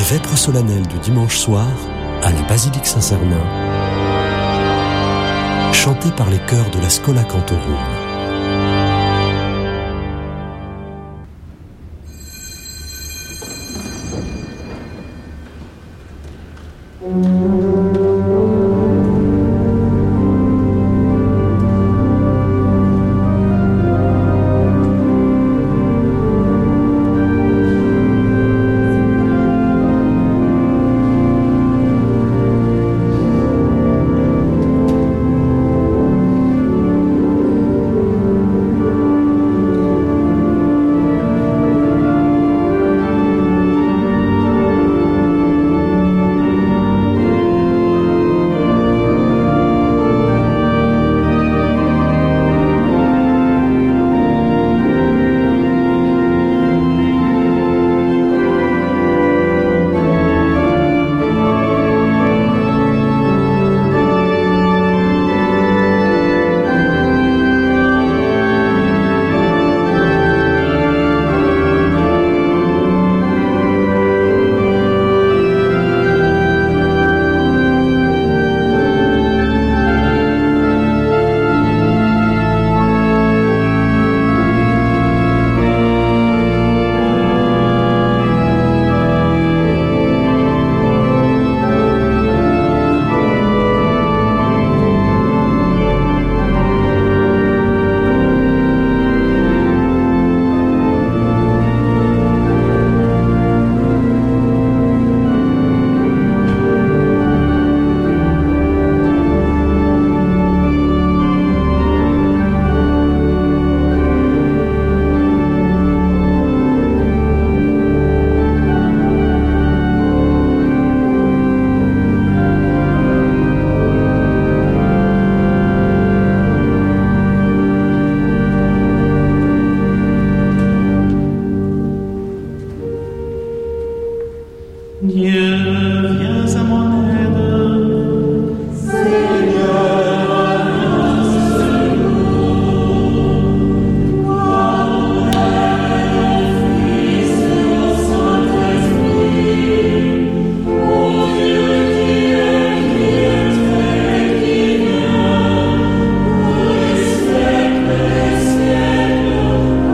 vêpres solennelles du dimanche soir à la basilique Saint-Cernin, chantée par les chœurs de la Schola Cantorum.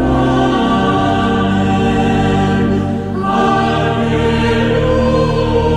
Alleluia.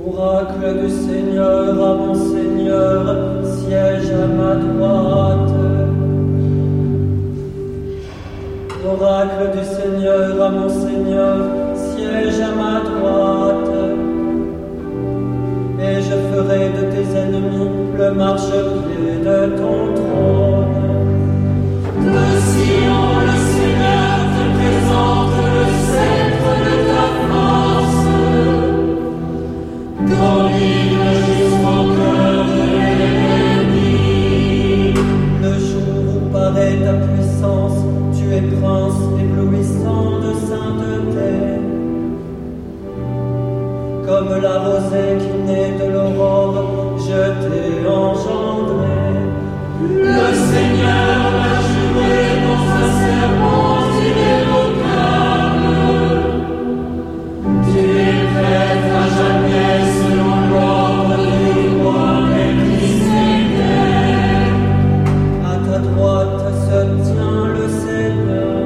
Oracle du Seigneur, à mon Seigneur, siège à ma droite. Oracle du Seigneur, à mon Seigneur, siège à ma droite. Et je ferai de tes ennemis le marchepied de ton trône. De Sion, le Seigneur te présente le sceptre de ta force. Domine jusqu'au cœur de l'ennemi. Le jour où paraît ta puissance, tu es prince éblouissant de sainteté. Comme la rosée qui naît de l'aurore, je t'ai engendré. Le Seigneur a juré dans sa serment irrévocable. Tu es prêtre à jamais selon l'ordre des rois Melchisédek. À ta droite se tient le Seigneur.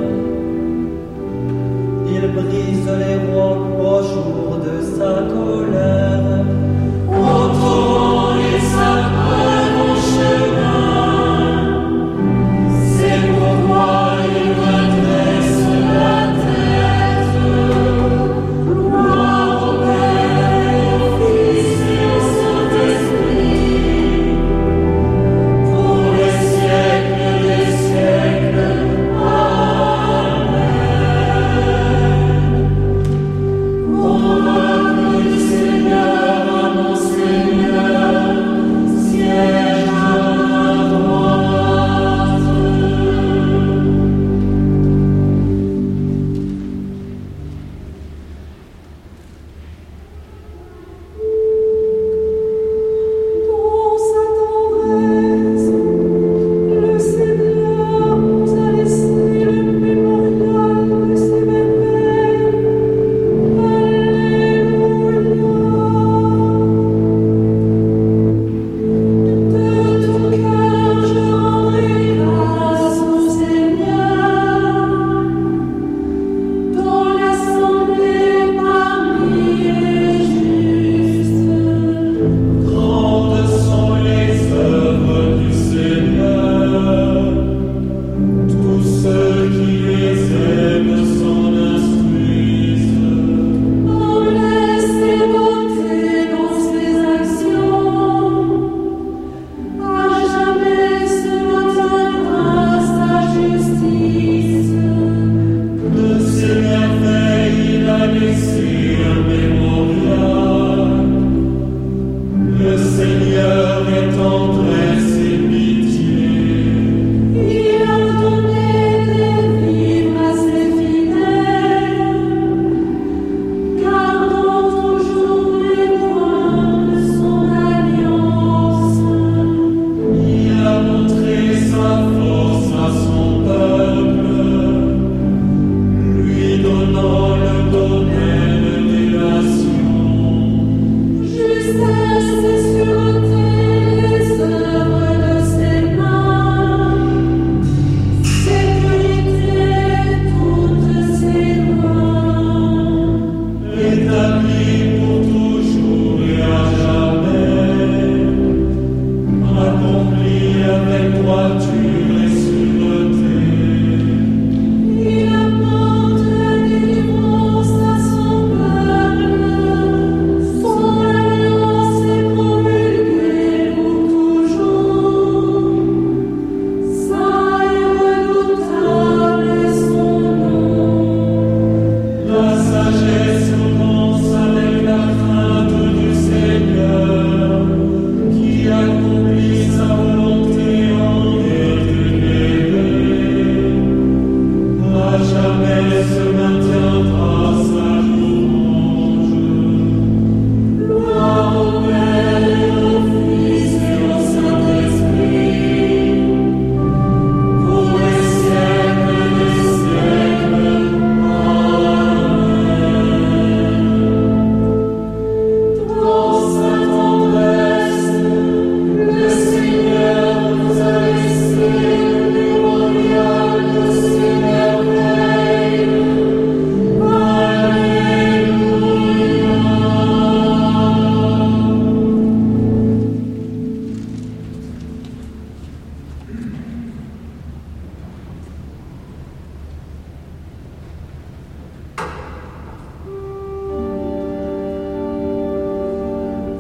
Il brise les rois au jour de sa colère. Au torrent et sa preuve en chemin. C'est pourquoi il redresse la tête. Gloire au Père, au Fils et au Saint-Esprit. Pour les siècles des siècles. Amen. Oracle du Seigneur.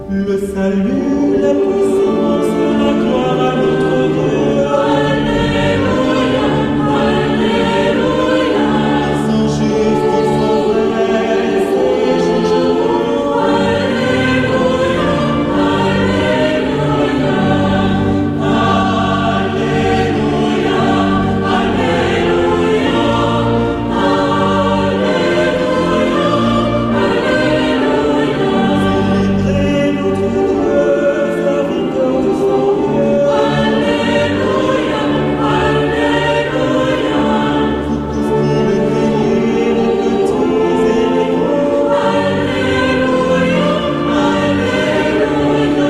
Le salut, la puissance, la gloire à notre Dieu. Alléluia, Alléluia. Ils sont justes, ils sont vrais, c'est jugement. Alléluia, Alléluia. Alléluia, Alléluia. Célébrez notre Dieu, serviteur du Saint-Dieu. Alléluia, Alléluia. Vous tous qui le craignez, les petits et les grands. Alléluia, Alléluia.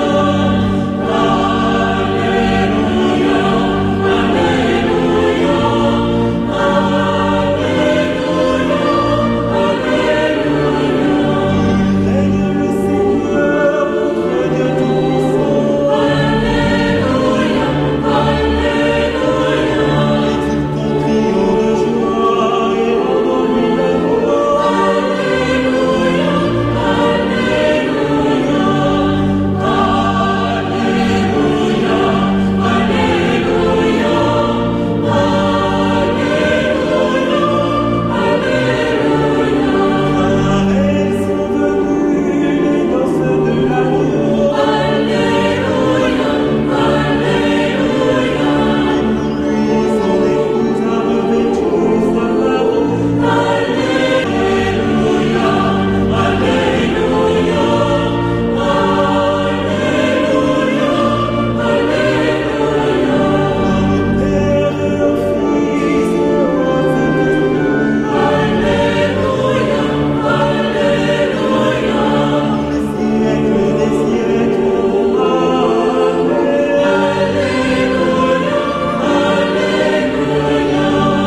Règne le Seigneur, notre Dieu tout-puissant. Alléluia, Alléluia. Exultons, crions de joie et rendons-lui la gloire. Alléluia, Alléluia. Alléluia, Alléluia. Car elles sont venues les noces de l'agneau. Alléluia, Alléluia. Et pour lui son épouse a revêtu sa parole. Alléluia, Alléluia. Alléluia, Alléluia. Au Père et au Fils et au Saint-Esprit. Alléluia, Alléluia. Pour les siècles des siècles. Amen. Alléluia, Alléluia.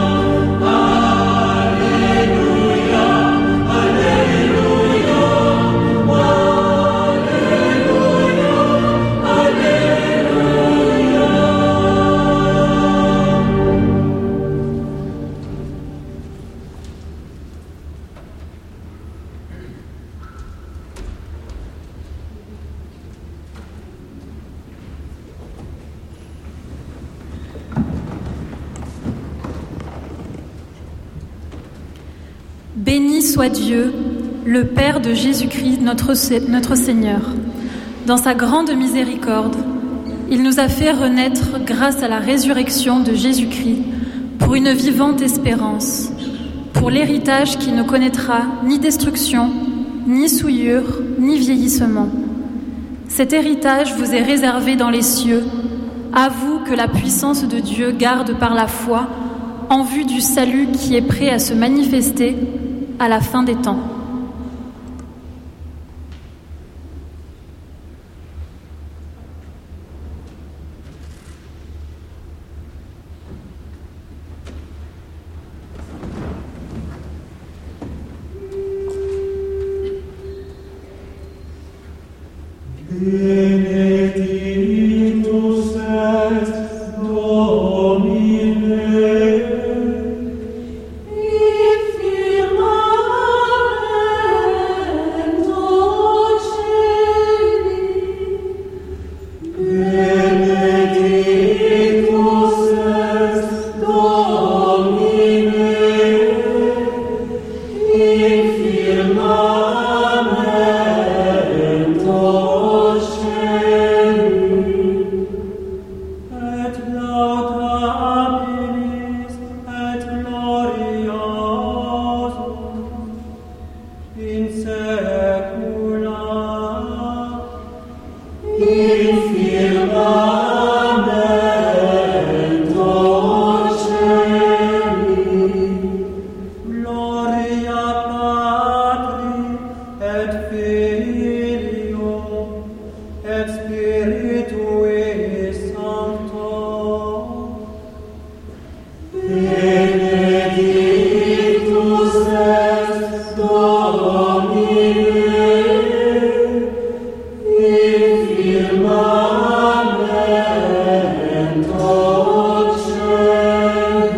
Béni soit Dieu, le Père de Jésus-Christ, notre Seigneur. Dans sa grande miséricorde, il nous a fait renaître grâce à la résurrection de Jésus-Christ pour une vivante espérance, pour l'héritage qui ne connaîtra ni destruction, ni souillure, ni vieillissement. Cet héritage vous est réservé dans les cieux, à vous que la puissance de Dieu garde par la foi en vue du salut qui est prêt à se manifester à la fin des temps. Benedictus est Domine. Benedictus est Domine in firmamento celi, et laudabilis et gloriosus in saecula. In firmamento celi, gloria Patri et Filio et Spiritui Sancto. Benedictus est Domine in firmamento celi.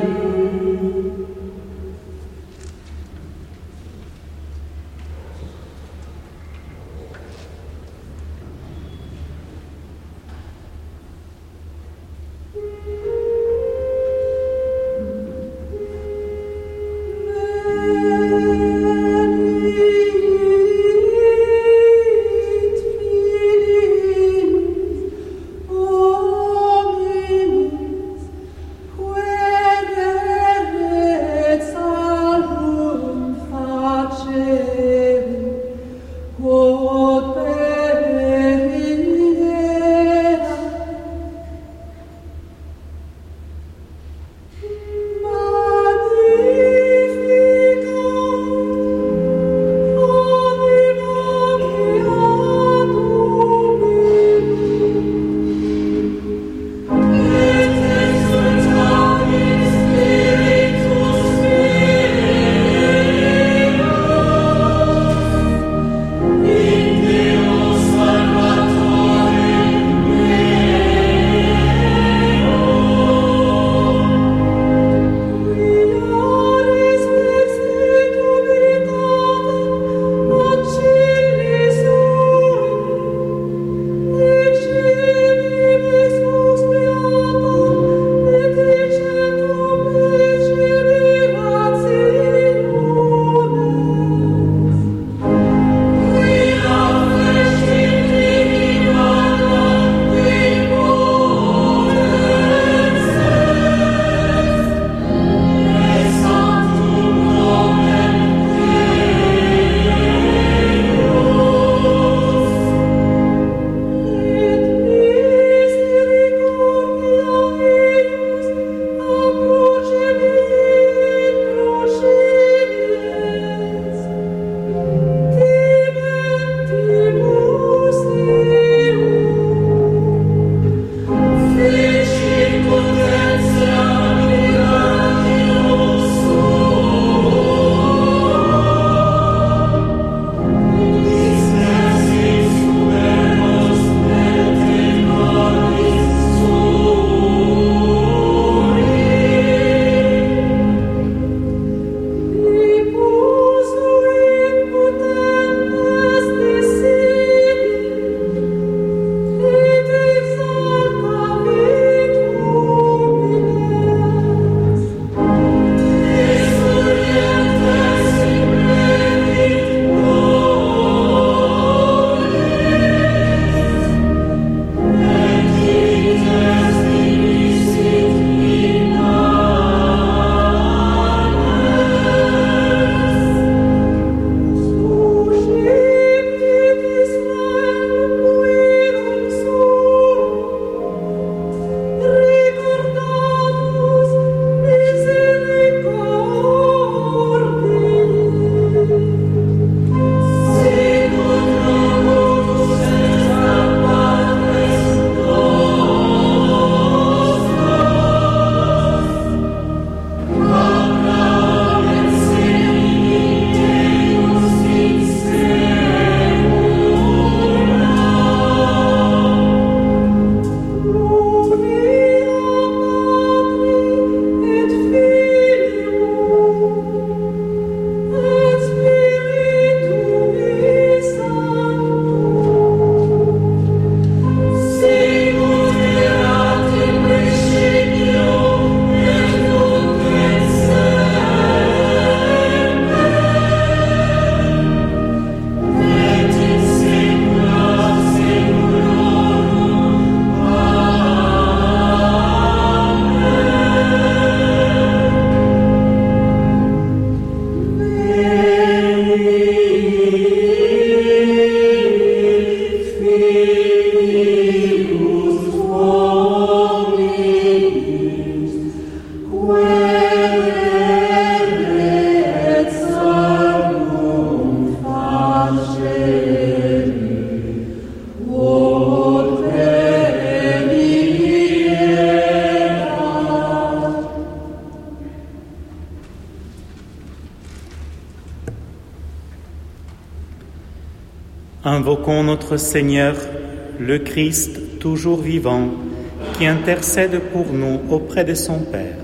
Invoquons notre Seigneur, le Christ toujours vivant, qui intercède pour nous auprès de son Père.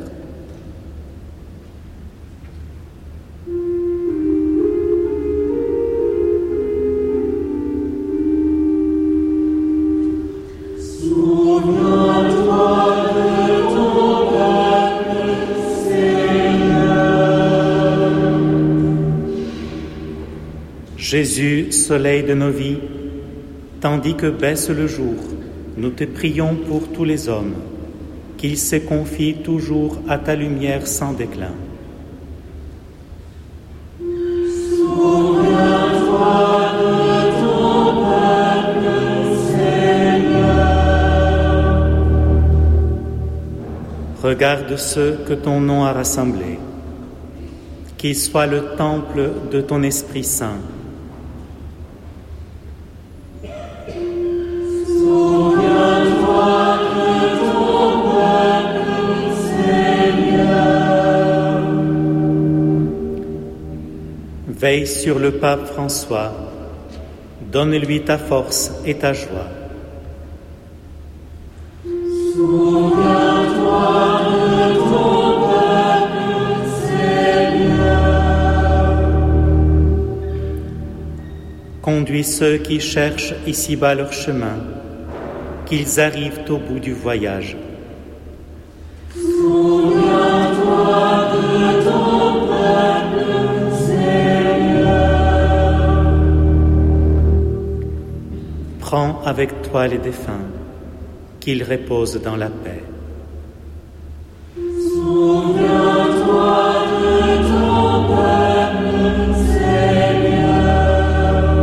Jésus, soleil de nos vies, tandis que baisse le jour, nous te prions pour tous les hommes, qu'ils se confient toujours à ta lumière sans déclin. Souviens-toi de ton peuple, Seigneur. Regarde ceux que ton nom a rassemblés, qu'ils soient le temple de ton Esprit Saint. Veille sur le pape François, donne-lui ta force et ta joie. Souviens-toi de ton peuple, Seigneur. Conduis ceux qui cherchent ici-bas leur chemin, qu'ils arrivent au bout du voyage. Souviens-toi de ton peuple, Prends avec toi les défunts, qu'ils reposent dans la paix. Souviens-toi de ton peuple, Seigneur.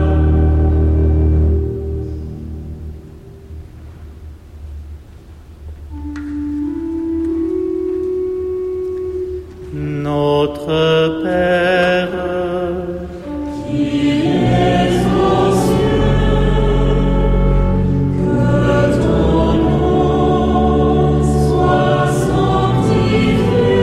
Notre Père, qui es aux cieux, que ton nom soit sanctifié,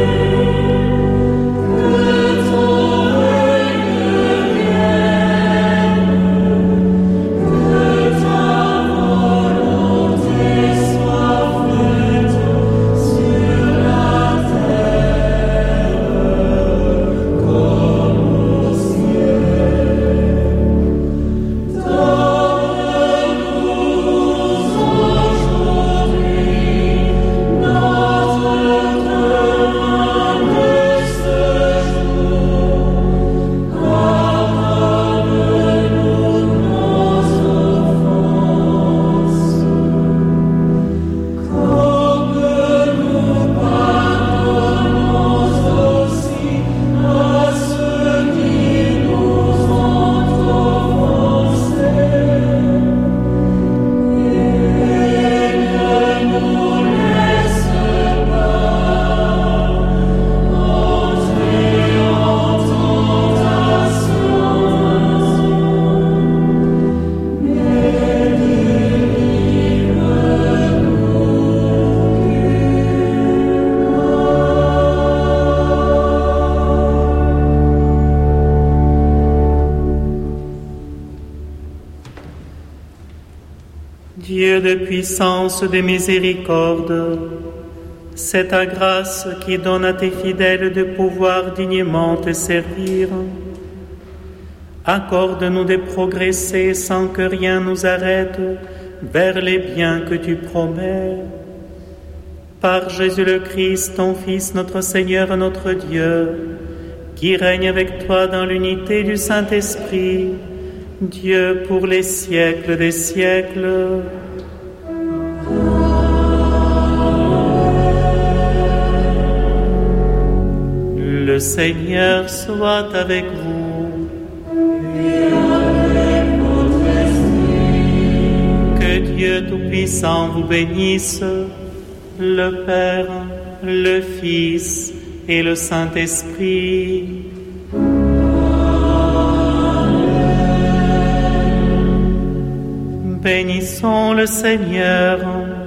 que ton règne vienne, que ta volonté soit faite sur la terre comme au ciel. Donne-nous aujourd'hui notre pain de ce jour. Pardonne-nous nos offenses, comme nous pardonnons aussi à ceux qui nous ont offensés. Et ne nous laisse pas entrer en tentation, mais Dieu de puissance, de miséricorde, c'est ta grâce qui donne à tes fidèles de pouvoir dignement te servir. Accorde-nous de progresser sans que rien nous arrête vers les biens que tu promets. Par Jésus le Christ, ton Fils, notre Seigneur, notre Dieu, qui règne avec toi dans l'unité du Saint-Esprit, Dieu pour les siècles des siècles. Le Seigneur soit avec vous. Tout-Puissant vous bénisse, le Père, le Fils et le Saint-Esprit. Bénissons le Seigneur.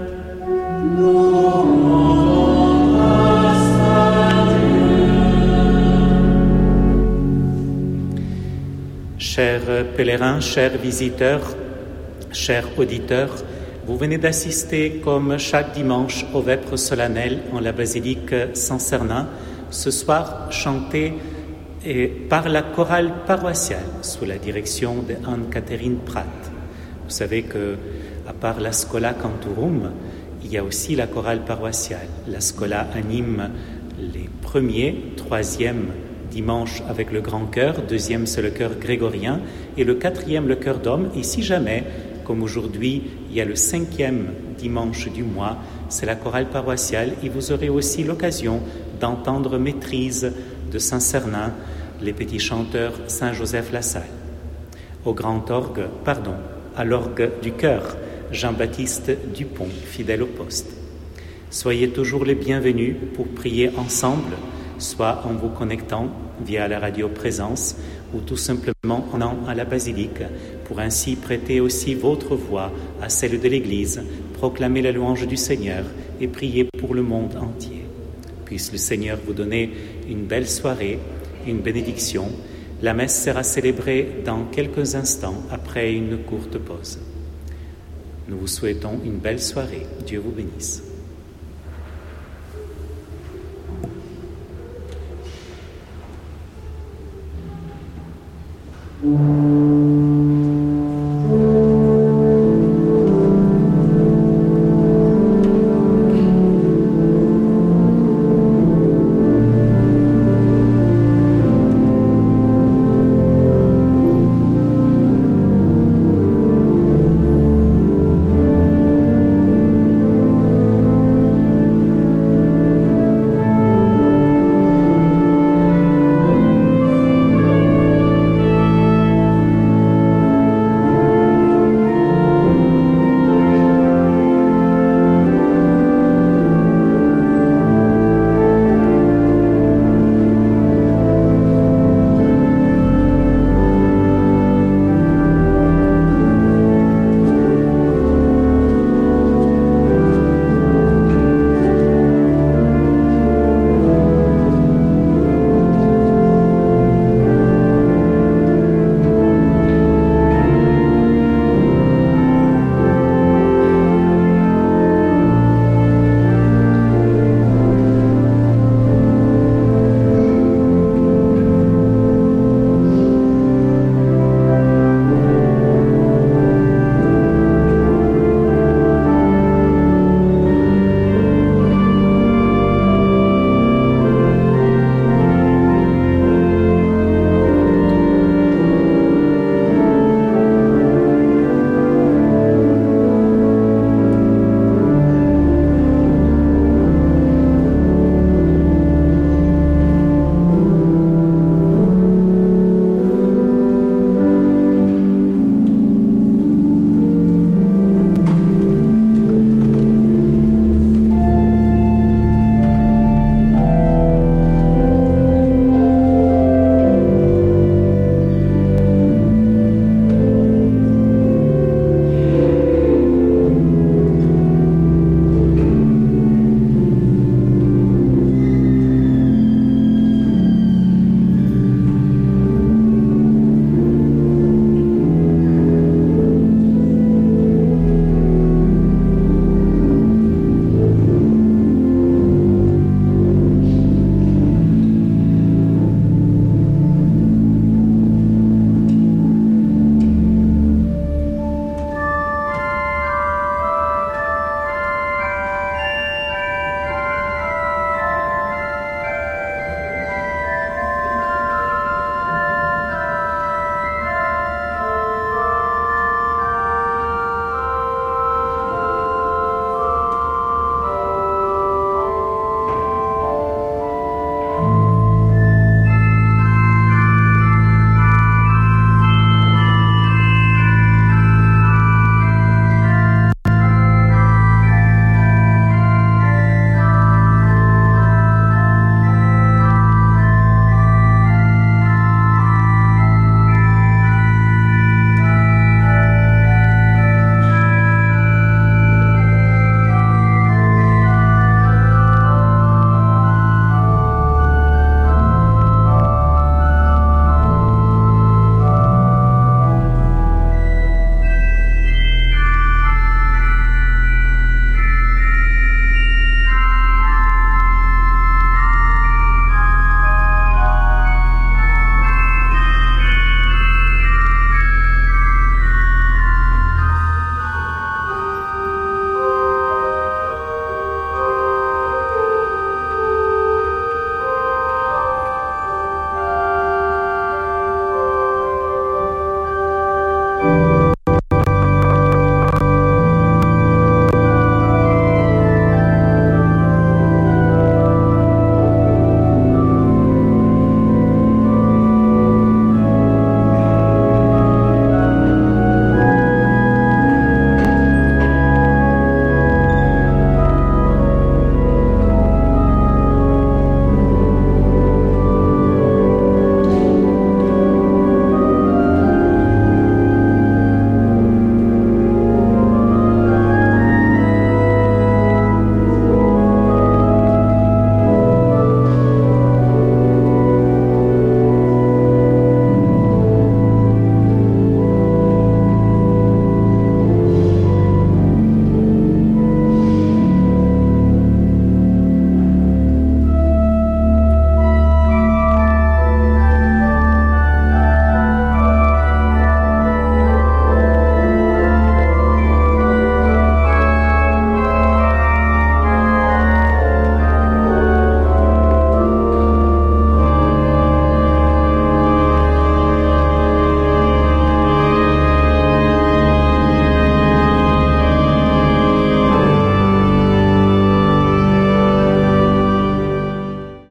Chers pèlerins, chers visiteurs, chers auditeurs, vous venez d'assister comme chaque dimanche au vêpres solennel en la basilique Saint-Cernin, ce soir chanté par la chorale paroissiale sous la direction de Anne-Catherine Prat. Vous savez que, à part la Schola Cantorum, il y a aussi la chorale paroissiale. La Schola anime les premiers, troisièmes dimanches avec le grand chœur, deuxième c'est le chœur grégorien et le quatrième le chœur d'homme. Et si jamais, comme aujourd'hui, il y a le cinquième dimanche du mois, c'est la chorale paroissiale et vous aurez aussi l'occasion d'entendre maîtrise de Saint-Cernin, les petits chanteurs Saint-Joseph-la-Salle. À l'orgue du chœur, Jean-Baptiste Dupont, fidèle au poste. Soyez toujours les bienvenus pour prier ensemble, soit en vous connectant via la radio Présence ou tout simplement en allant à la basilique pour ainsi prêter aussi votre voix à celle de l'Église, proclamer la louange du Seigneur et prier pour le monde entier. Puisse le Seigneur vous donner une belle soirée, une bénédiction. La messe sera célébrée dans quelques instants après une courte pause. Nous vous souhaitons une belle soirée. Dieu vous bénisse.